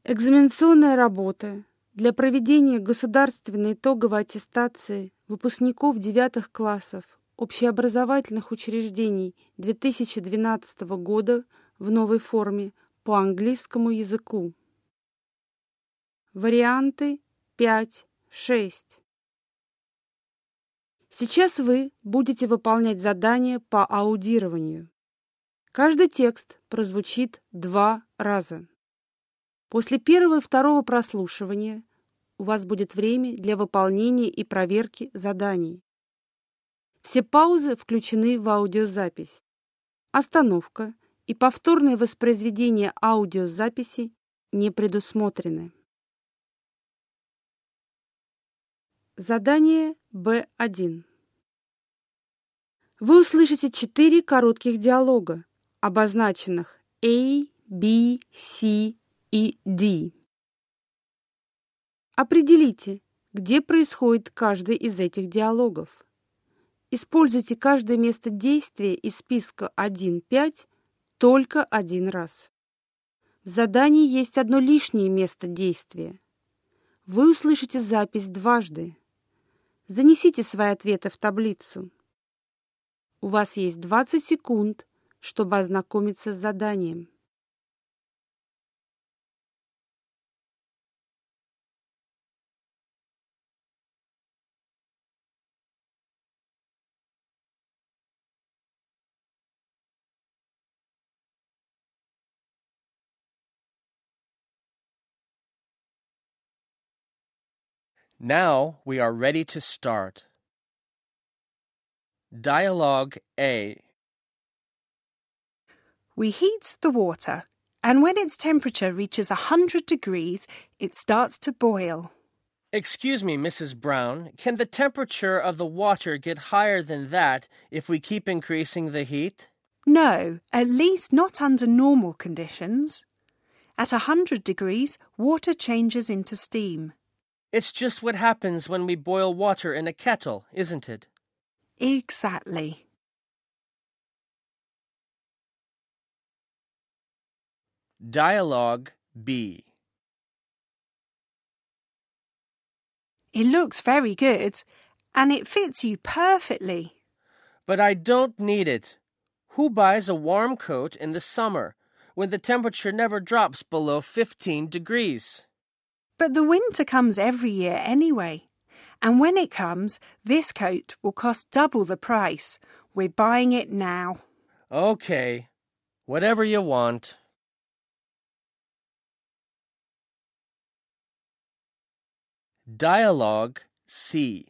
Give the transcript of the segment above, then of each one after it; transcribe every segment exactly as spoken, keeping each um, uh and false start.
Экзаменационная работа для проведения государственной итоговой аттестации выпускников девятых классов общеобразовательных учреждений две тысячи двенадцатого года в новой форме по английскому языку. Варианты пять шесть. Сейчас вы будете выполнять задание по аудированию. Каждый текст прозвучит два раза. После первого и второго прослушивания у вас будет время для выполнения и проверки заданий. Все паузы включены в аудиозапись. Остановка и повторное воспроизведение аудиозаписи не предусмотрены. Задание Б один. Вы услышите четыре коротких диалога, обозначенных A, B, C и D. Определите, где происходит каждый из этих диалогов. Используйте каждое место действия из списка один пять только один раз. В задании есть одно лишнее место действия. Вы услышите запись дважды. Занесите свои ответы в таблицу. У вас есть двадцать секунд, чтобы ознакомиться с заданием. Now we are ready to start. Dialogue A. We heat the water, and when its temperature reaches one hundred degrees, it starts to boil. Excuse me, Missus Brown, can the temperature of the water get higher than that if we keep increasing the heat? No, at least not under normal conditions. At one hundred degrees, water changes into steam. It's just what happens when we boil water in a kettle, isn't it? Exactly. Dialogue B. It looks very good, and it fits you perfectly. But I don't need it. Who buys a warm coat in the summer when the temperature never drops below fifteen degrees? But the winter comes every year anyway. And when it comes, this coat will cost double the price. We're buying it now. Okay, whatever you want. Dialogue C.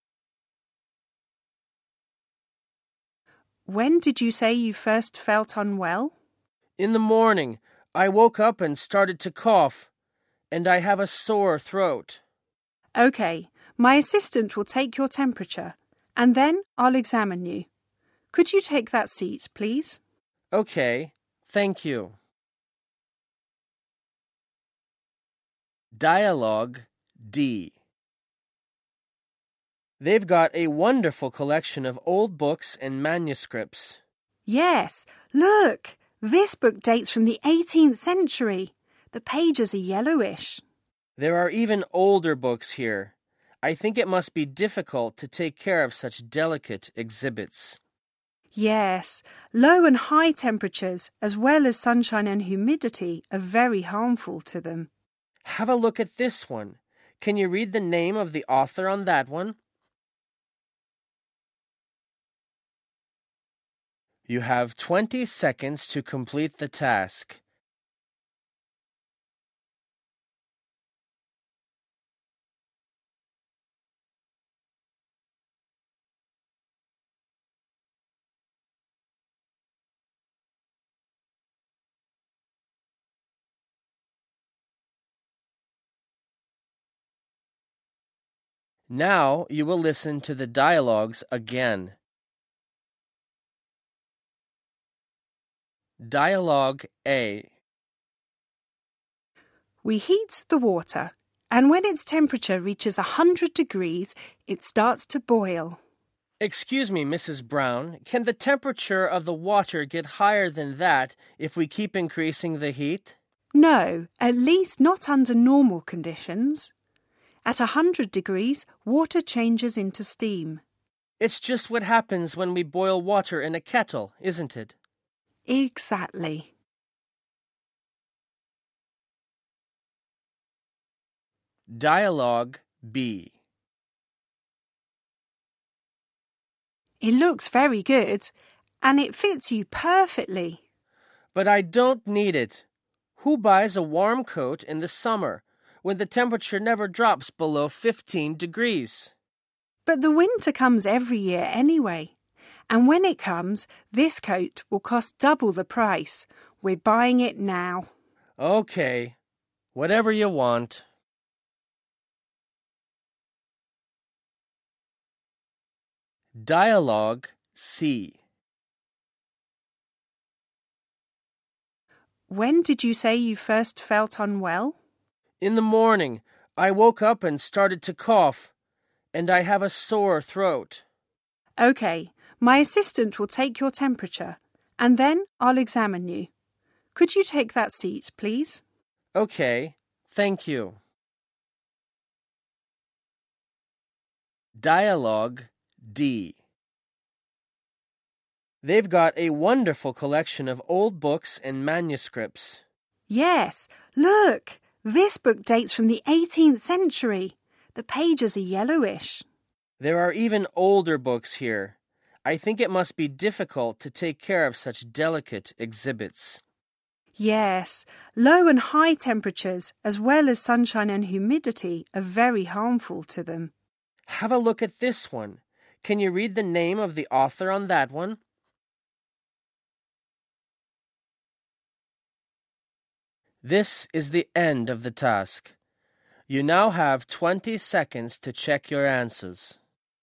When did you say you first felt unwell? In the morning, I woke up and started to cough, and I have a sore throat. Okay, my assistant will take your temperature, and then I'll examine you. Could you take that seat, please? Okay, thank you. Dialogue D. They've got a wonderful collection of old books and manuscripts. Yes, look! This book dates from the eighteenth century. The pages are yellowish. There are even older books here. I think it must be difficult to take care of such delicate exhibits. Yes, low and high temperatures, as well as sunshine and humidity, are very harmful to them. Have a look at this one. Can you read the name of the author on that one? You have twenty seconds to complete the task. Now you will listen to the dialogues again. Dialogue A. We heat the water, and when its temperature reaches one hundred degrees, it starts to boil. Excuse me, Missus Brown, can the temperature of the water get higher than that if we keep increasing the heat? No, at least not under normal conditions. At one hundred degrees, water changes into steam. It's just what happens when we boil water in a kettle, isn't it? Exactly. Dialogue B. It looks very good, and it fits you perfectly. But I don't need it. Who buys a warm coat in the summer when the temperature never drops below fifteen degrees? But the winter comes every year anyway. And when it comes, this coat will cost double the price. We're buying it now. Okay, whatever you want. Dialogue C. When did you say you first felt unwell? In the morning, I woke up and started to cough, and I have a sore throat. OK, my assistant will take your temperature, and then I'll examine you. Could you take that seat, please? Okay, thank you. Dialogue D. They've got a wonderful collection of old books and manuscripts. Yes, look, this book dates from the eighteenth century. The pages are yellowish. There are even older books here. I think it must be difficult to take care of such delicate exhibits. Yes, low and high temperatures, as well as sunshine and humidity, are very harmful to them. Have a look at this one. Can you read the name of the author on that one? This is the end of the task. You now have twenty seconds to check your answers.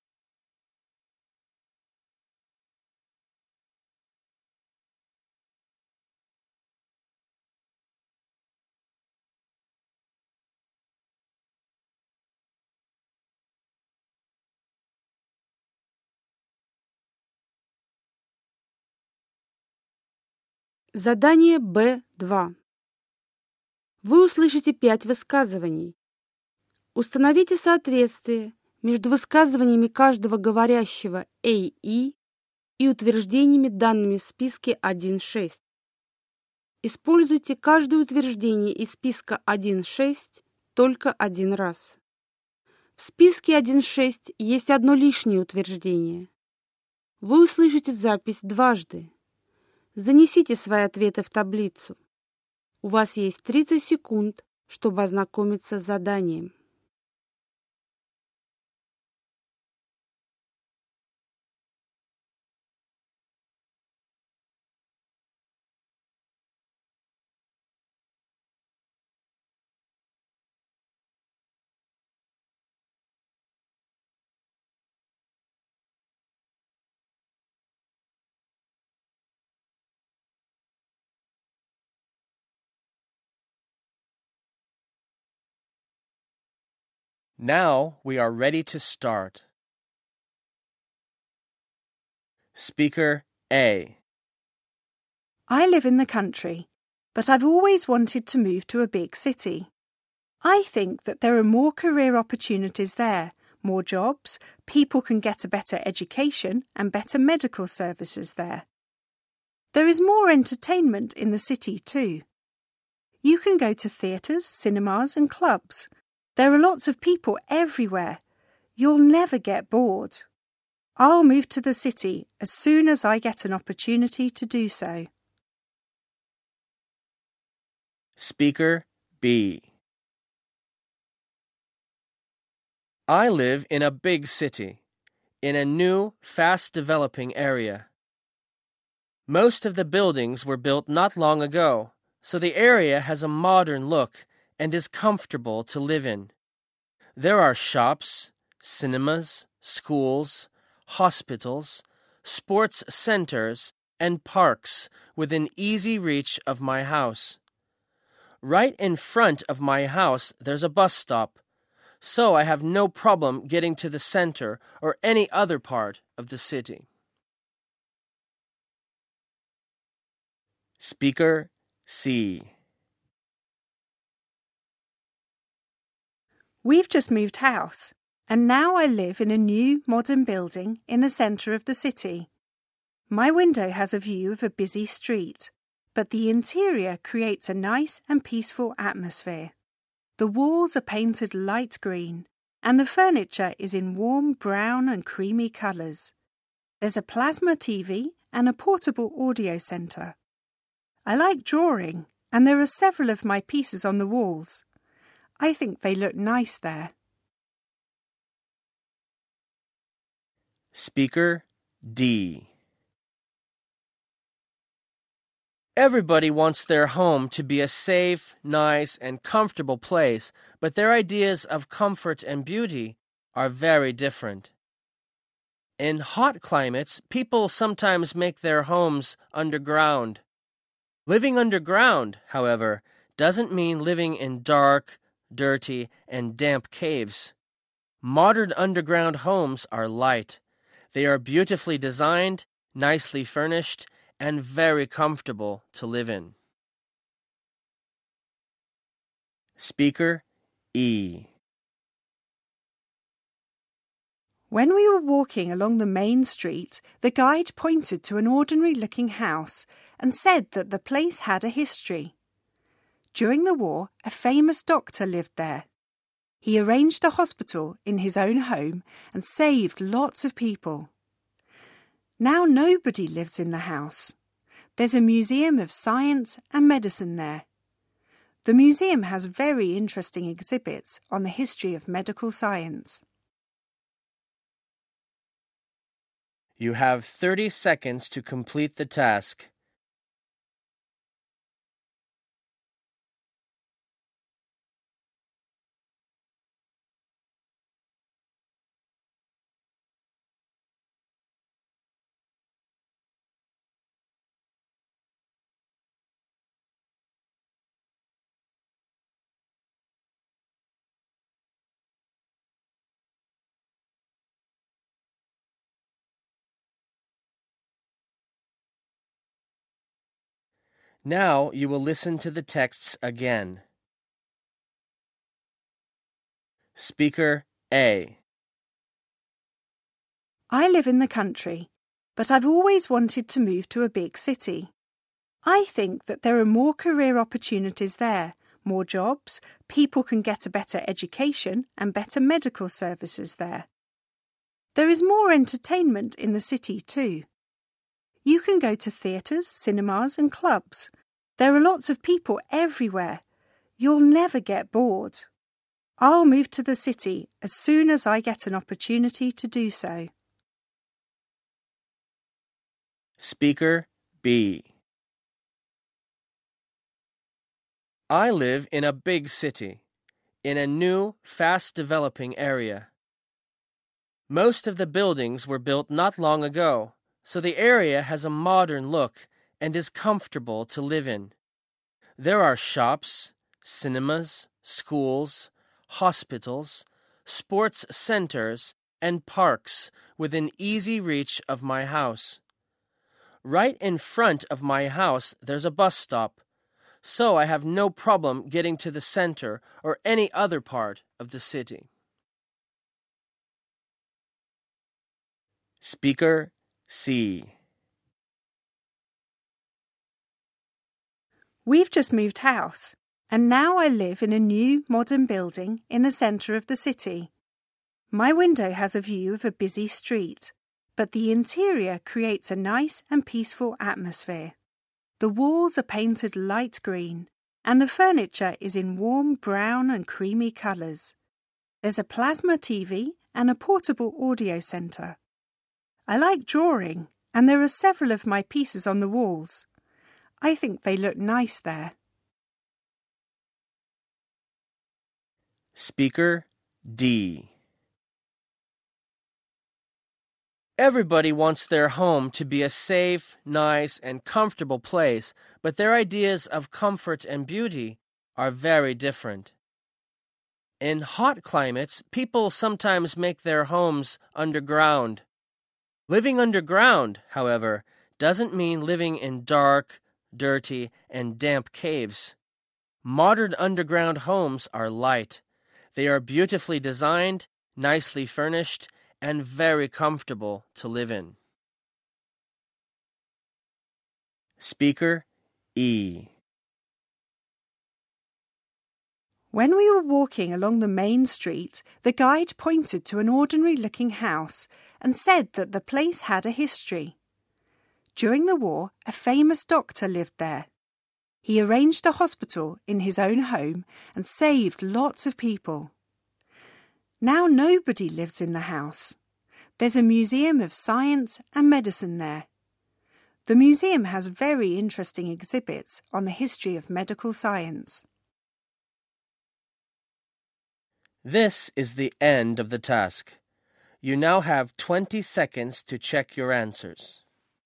Задание Б два. Вы услышите пять высказываний. Установите соответствие между высказываниями каждого говорящего A и и утверждениями, данными в списке один шесть. Используйте каждое утверждение из списка один шесть только один раз. В списке один шесть есть одно лишнее утверждение. Вы услышите запись дважды. Занесите свои ответы в таблицу. У вас есть тридцать секунд, чтобы ознакомиться с заданием. Now we are ready to start. Speaker A. I live in the country, but I've always wanted to move to a big city. I think that there are more career opportunities there, more jobs, people can get a better education and better medical services there. There is more entertainment in the city too. You can go to theatres, cinemas and clubs. There are lots of people everywhere. You'll never get bored. I'll move to the city as soon as I get an opportunity to do so. Speaker B. I live in a big city, in a new, fast-developing area. Most of the buildings were built not long ago, so the area has a modern look and is comfortable to live in. There are shops, cinemas, schools, hospitals, sports centers, and parks within easy reach of my house. Right in front of my house there's a bus stop, so I have no problem getting to the center or any other part of the city. Speaker C. We've just moved house, and now I live in a new modern building in the centre of the city. My window has a view of a busy street, but the interior creates a nice and peaceful atmosphere. The walls are painted light green, and the furniture is in warm brown and creamy colours. There's a plasma T V and a portable audio centre. I like drawing, and there are several of my pieces on the walls. I think they look nice there. Speaker D. Everybody wants their home to be a safe, nice, and comfortable place, but their ideas of comfort and beauty are very different. In hot climates, people sometimes make their homes underground. Living underground, however, doesn't mean living in dark, dirty, and damp caves. Modern underground homes are light. They are beautifully designed, nicely furnished, and very comfortable to live in. Speaker E. When we were walking along the main street, the guide pointed to an ordinary-looking house and said that the place had a history. During the war, a famous doctor lived there. He arranged a hospital in his own home and saved lots of people. Now nobody lives in the house. There's a museum of science and medicine there. The museum has very interesting exhibits on the history of medical science. You have thirty seconds to complete the task. Now you will listen to the texts again. Speaker A. I live in the country, but I've always wanted to move to a big city. I think that there are more career opportunities there, more jobs, people can get a better education and better medical services there. There is more entertainment in the city too. You can go to theatres, cinemas and clubs. There are lots of people everywhere. You'll never get bored. I'll move to the city as soon as I get an opportunity to do so. Speaker B. I live in a big city, in a new, fast-developing area. Most of the buildings were built not long ago, so the area has a modern look and is comfortable to live in. There are shops, cinemas, schools, hospitals, sports centers, and parks within easy reach of my house. Right in front of my house there's a bus stop, so I have no problem getting to the center or any other part of the city. Speaker C. We've just moved house, and now I live in a new modern building in the centre of the city. My window has a view of a busy street, but the interior creates a nice and peaceful atmosphere. The walls are painted light green, and the furniture is in warm brown and creamy colours. There's a plasma T V and a portable audio centre. I like drawing, and there are several of my pieces on the walls. I think they look nice there. Speaker D. Everybody wants their home to be a safe, nice, and comfortable place, but their ideas of comfort and beauty are very different. In hot climates, people sometimes make their homes underground. Living underground, however, doesn't mean living in dark, dirty, and damp caves. Modern underground homes are light. They are beautifully designed, nicely furnished, and very comfortable to live in. Speaker E. When we were walking along the main street, the guide pointed to an ordinary-looking house and said that the place had a history. During the war, a famous doctor lived there. He arranged a hospital in his own home and saved lots of people. Now nobody lives in the house. There's a museum of science and medicine there. The museum has very interesting exhibits on the history of medical science. This is the end of the task. You now have twenty seconds to check your answers.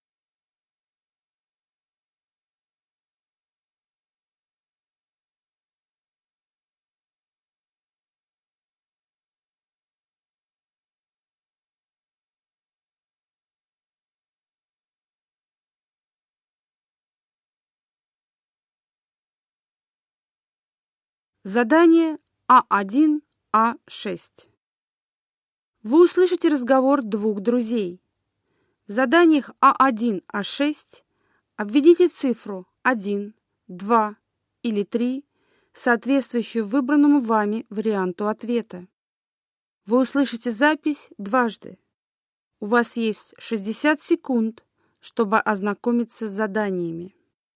Задание А один А шесть. Вы услышите разговор двух друзей. В заданиях А один А шесть обведите цифру один, два или три, соответствующую выбранному вами варианту ответа. Вы услышите запись дважды. У вас есть шестьдесят секунд, чтобы ознакомиться с заданиями.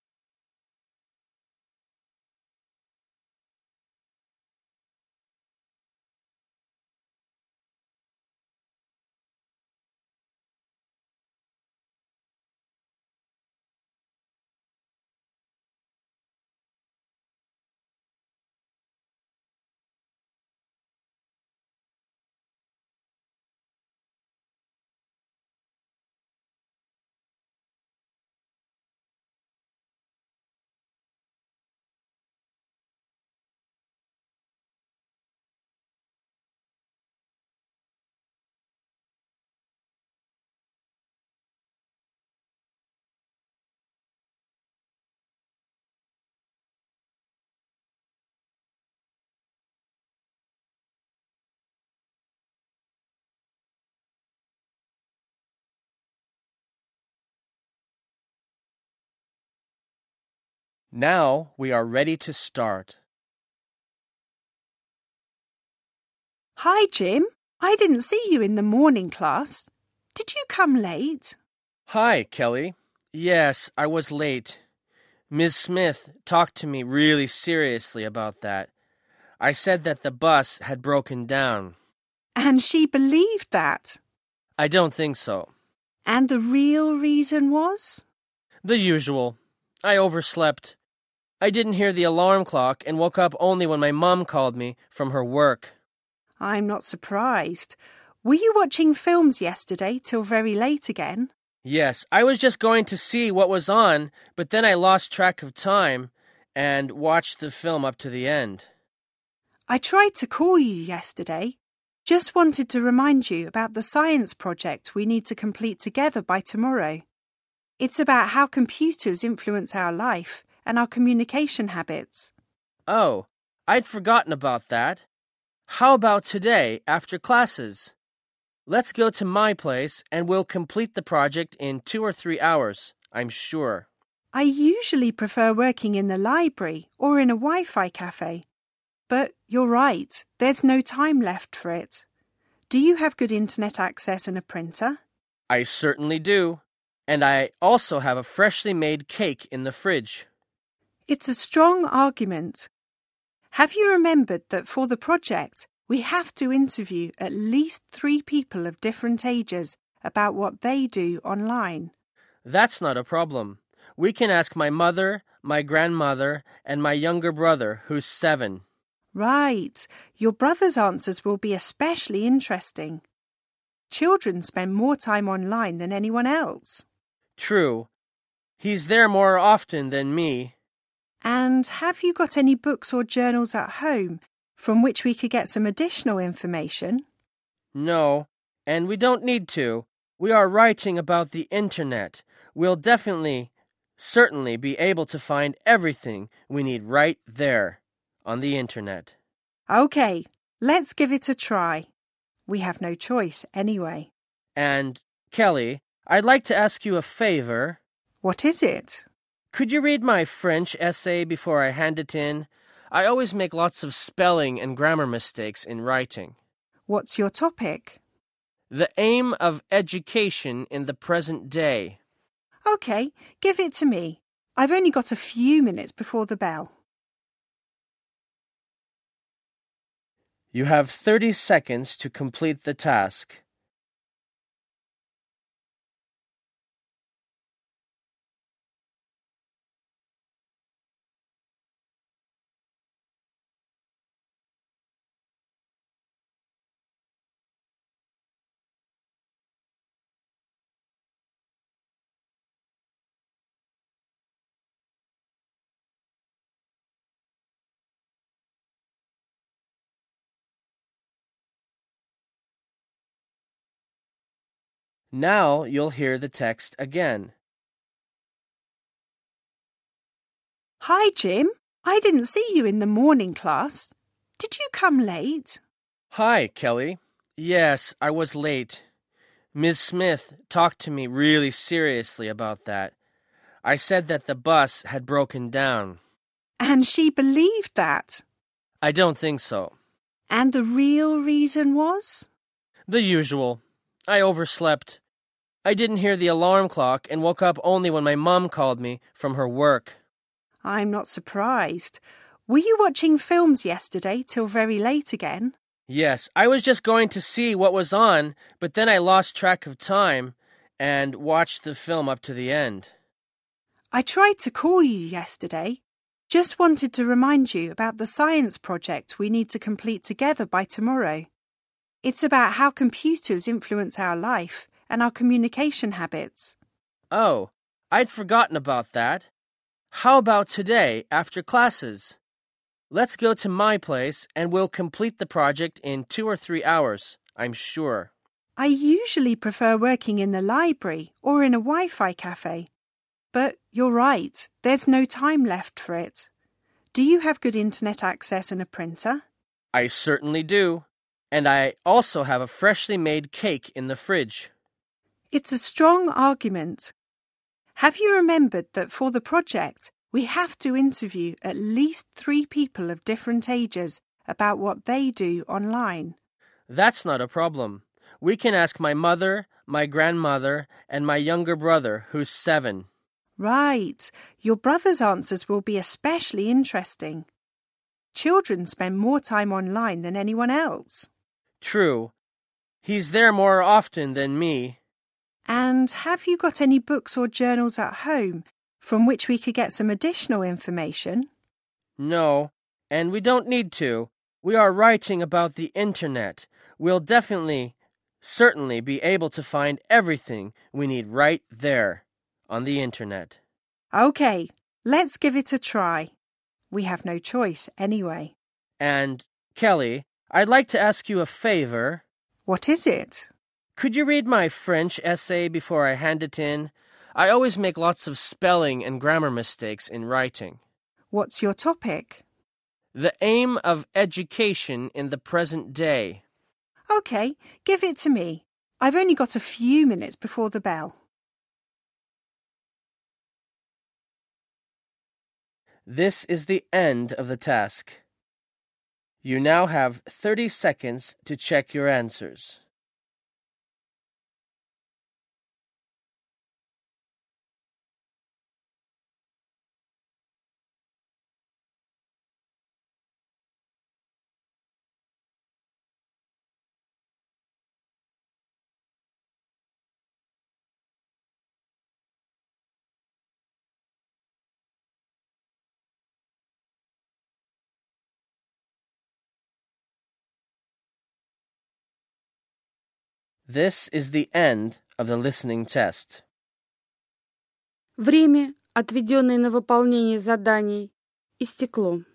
Now we are ready to start. Hi, Jim. I didn't see you in the morning class. Did you come late? Hi, Kelly. Yes, I was late. Miz Smith talked to me really seriously about that. I said that the bus had broken down. And she believed that. I don't think so. And the real reason was? The usual. I overslept. I didn't hear the alarm clock and woke up only when my mom called me from her work. I'm not surprised. Were you watching films yesterday till very late again? Yes, I was just going to see what was on, but then I lost track of time and watched the film up to the end. I tried to call you yesterday. Just wanted to remind you about the science project we need to complete together by tomorrow. It's about how computers influence our life and our communication habits. Oh, I'd forgotten about that. How about today, after classes? Let's go to my place and we'll complete the project in two or three hours, I'm sure. I usually prefer working in the library or in a Wi-Fi cafe. But you're right, there's no time left for it. Do you have good internet access and a printer? I certainly do. And I also have a freshly made cake in the fridge. It's a strong argument. Have you remembered that for the project, we have to interview at least three people of different ages about what they do online? That's not a problem. We can ask my mother, my grandmother, and my younger brother, who's seven. Right. Your brother's answers will be especially interesting. Children spend more time online than anyone else. True. He's there more often than me. And have you got any books or journals at home from which we could get some additional information? No, and we don't need to. We are writing about the internet. We'll definitely, certainly be able to find everything we need right there on the internet. Okay, let's give it a try. We have no choice anyway. And, Kelly, I'd like to ask you a favor. What is it? Could you read my French essay before I hand it in? I always make lots of spelling and grammar mistakes in writing. What's your topic? The aim of education in the present day. OK, give it to me. I've only got a few minutes before the bell. You have thirty seconds to complete the task. Now you'll hear the text again. Hi, Jim. I didn't see you in the morning class. Did you come late? Hi, Kelly. Yes, I was late. Miz Smith talked to me really seriously about that. I said that the bus had broken down. And she believed that? I don't think so. And the real reason was? The usual. I overslept. I didn't hear the alarm clock and woke up only when my mom called me from her work. I'm not surprised. Were you watching films yesterday till very late again? Yes, I was just going to see what was on, but then I lost track of time and watched the film up to the end. I tried to call you yesterday. Just wanted to remind you about the science project we need to complete together by tomorrow. It's about how computers influence our life and our communication habits. Oh, I'd forgotten about that. How about today, after classes? Let's go to my place and we'll complete the project in two or three hours, I'm sure. I usually prefer working in the library or in a Wi-Fi cafe. But you're right, there's no time left for it. Do you have good internet access and a printer? I certainly do. And I also have a freshly made cake in the fridge. It's a strong argument. Have you remembered that for the project, we have to interview at least three people of different ages about what they do online? That's not a problem. We can ask my mother, my grandmother, and my younger brother, who's seven. Right. Your brother's answers will be especially interesting. Children spend more time online than anyone else. True. He's there more often than me. And have you got any books or journals at home from which we could get some additional information? No, and we don't need to. We are writing about the internet. We'll definitely, certainly be able to find everything we need right there on the internet. OK, let's give it a try. We have no choice anyway. And, Kelly, I'd like to ask you a favor. What is it? Could you read my French essay before I hand it in? I always make lots of spelling and grammar mistakes in writing. What's your topic? The aim of education in the present day. OK, give it to me. I've only got a few minutes before the bell. This is the end of the task. You now have thirty seconds to check your answers. This is the end of the listening test. Время, отведенное на выполнение заданий, истекло.